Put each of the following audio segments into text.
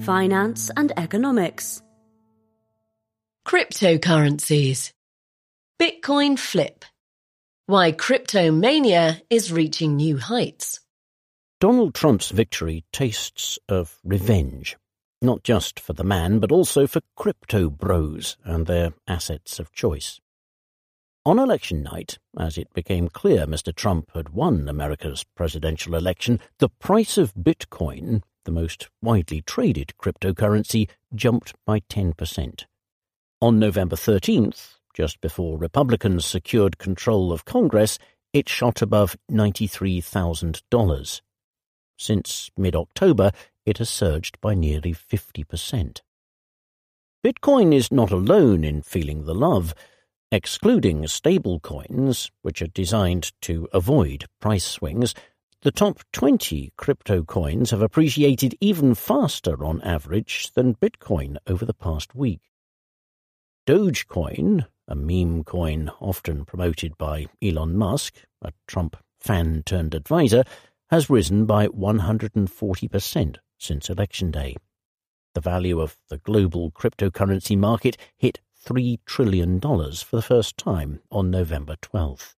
finance and economics. Cryptocurrencies. Bitcoin flip. Why cryptomania is reaching new heights. Donald Trump's victory tastes of revenge, not just for the man, but also for crypto bros and their assets of choice. On election night, as it became clear Mr. Trump had won America's presidential election, the price of Bitcoin, the most widely traded cryptocurrency, jumped by 10%. On November 13th, just before Republicans secured control of Congress, it shot above $93,000. Since mid-October, it has surged by nearly 50%. Bitcoin is not alone in feeling the love. Excluding stablecoins, which are designed to avoid price swings, the top 20 crypto coins have appreciated even faster on average than Bitcoin over the past week. Dogecoin, a meme coin often promoted by Elon Musk, a Trump fan-turned-advisor, has risen by 140% since Election Day. The value of the global cryptocurrency market hit $3 trillion for the first time on November 12th.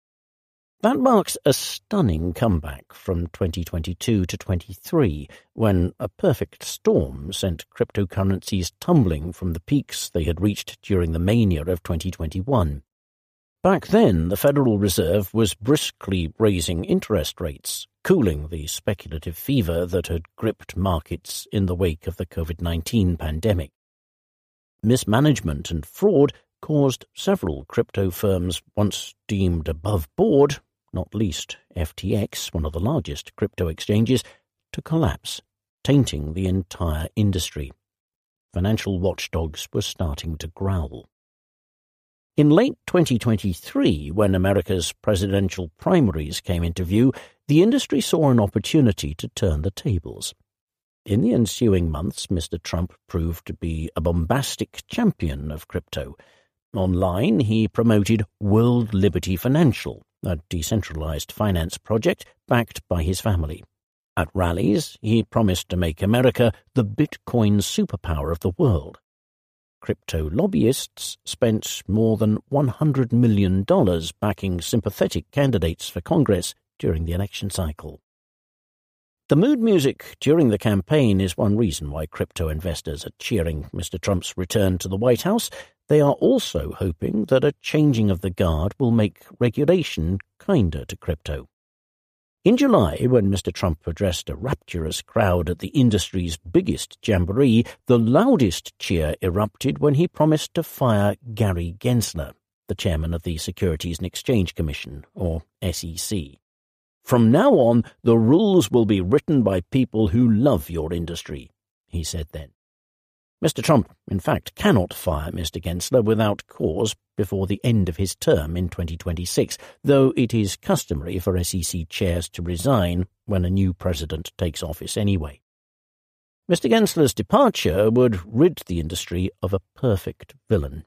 That marks a stunning comeback from 2022 to 23, when a perfect storm sent cryptocurrencies tumbling from the peaks they had reached during the mania of 2021. Back then, the Federal Reserve was briskly raising interest rates, cooling the speculative fever that had gripped markets in the wake of the COVID-19 pandemic. Mismanagement and fraud caused several crypto firms once deemed above board, not least FTX, one of the largest crypto exchanges, to collapse, tainting the entire industry. Financial watchdogs were starting to growl. In late 2023, when America's presidential primaries came into view, the industry saw an opportunity to turn the tables. In the ensuing months, Mr. Trump proved to be a bombastic champion of crypto. Online, he promoted World Liberty Financial, a decentralized finance project backed by his family. At rallies, he promised to make America the Bitcoin superpower of the world. Crypto lobbyists spent more than $100 million backing sympathetic candidates for Congress during the election cycle. The mood music during the campaign is one reason why crypto investors are cheering Mr. Trump's return to the White House. They are also hoping that a changing of the guard will make regulation kinder to crypto. In July, when Mr. Trump addressed a rapturous crowd at the industry's biggest jamboree, the loudest cheer erupted when he promised to fire Gary Gensler, the chairman of the Securities and Exchange Commission, or SEC. "From now on, the rules will be written by people who love your industry," he said then. Mr. Trump, in fact, cannot fire Mr. Gensler without cause before the end of his term in 2026, though it is customary for SEC chairs to resign when a new president takes office anyway. Mr. Gensler's departure would rid the industry of a perfect villain.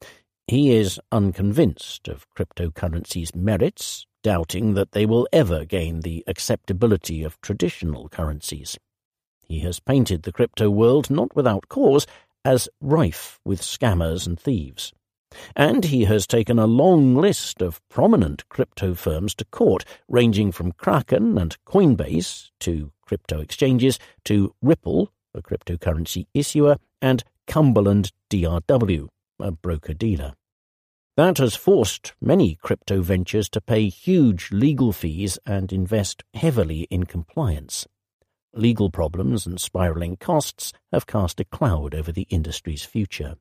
He is unconvinced of cryptocurrency's merits, doubting that they will ever gain the acceptability of traditional currencies. He has painted the crypto world, not without cause, as rife with scammers and thieves. And he has taken a long list of prominent crypto firms to court, ranging from Kraken and Coinbase to crypto exchanges to Ripple, a cryptocurrency issuer, and Cumberland DRW, a broker-dealer. That has forced many crypto ventures to pay huge legal fees and invest heavily in compliance. Legal problems and spiraling costs have cast a cloud over the industry's future.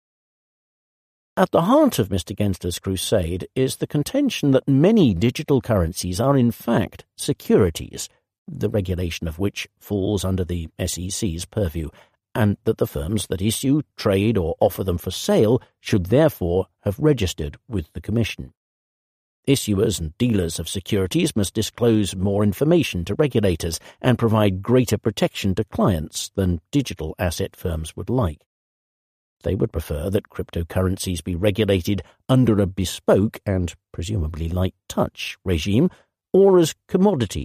At the heart of Mr. Gensler's crusade is the contention that many digital currencies are in fact securities, the regulation of which falls under the SEC's purview, and that the firms that issue, trade, or offer them for sale should therefore have registered with the Commission. Issuers and dealers of securities must disclose more information to regulators and provide greater protection to clients than digital asset firms would like. They would prefer that cryptocurrencies be regulated under a bespoke and presumably light touch regime, or as commodities,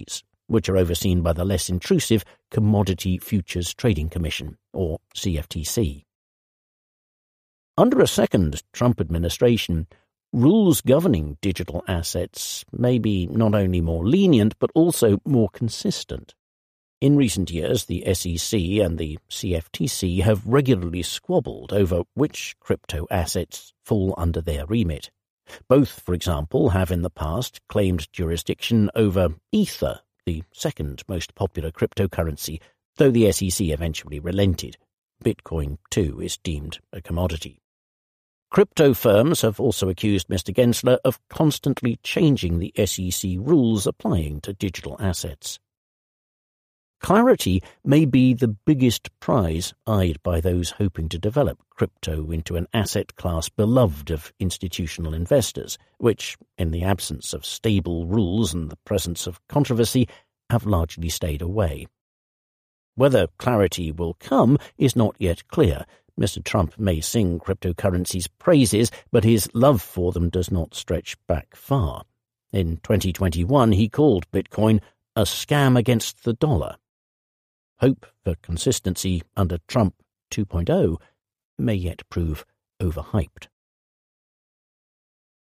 which are overseen by the less intrusive Commodity Futures Trading Commission, or CFTC. Under a second Trump administration, rules governing digital assets may be not only more lenient but also more consistent. In recent years, the SEC and the CFTC have regularly squabbled over which crypto assets fall under their remit. Both, for example, have in the past claimed jurisdiction over Ether, the second most popular cryptocurrency, though the SEC eventually relented. Bitcoin, too, is deemed a commodity. Crypto firms have also accused Mr. Gensler of constantly changing the SEC rules applying to digital assets. Clarity may be the biggest prize eyed by those hoping to develop crypto into an asset class beloved of institutional investors, which, in the absence of stable rules and the presence of controversy, have largely stayed away. Whether clarity will come is not yet clear. Mr. Trump may sing cryptocurrencies' praises, but his love for them does not stretch back far. In 2021, he called Bitcoin a scam against the dollar. Hope for consistency under Trump 2.0 may yet prove overhyped.